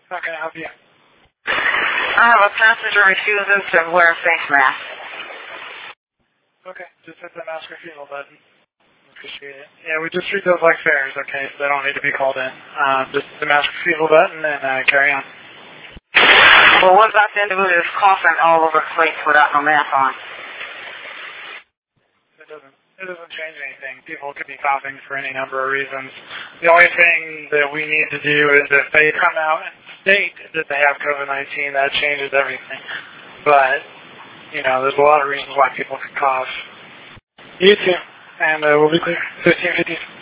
How can I help you? I have a passenger refusing to wear a face mask. Okay, just hit the mask refusal button. Appreciate it. Yeah, we just treat those like fares, okay, so they don't need to be called in. Just hit the mask refusal button and carry on. Well, what about the individual that's coughing all over the place without no mask on? It doesn't change anything. People could be coughing for any number of reasons. The only thing that we need to do is if they come out and state that they have COVID-19, that changes everything. But, there's a lot of reasons why people could cough. You too. And we'll be clear. 15:50.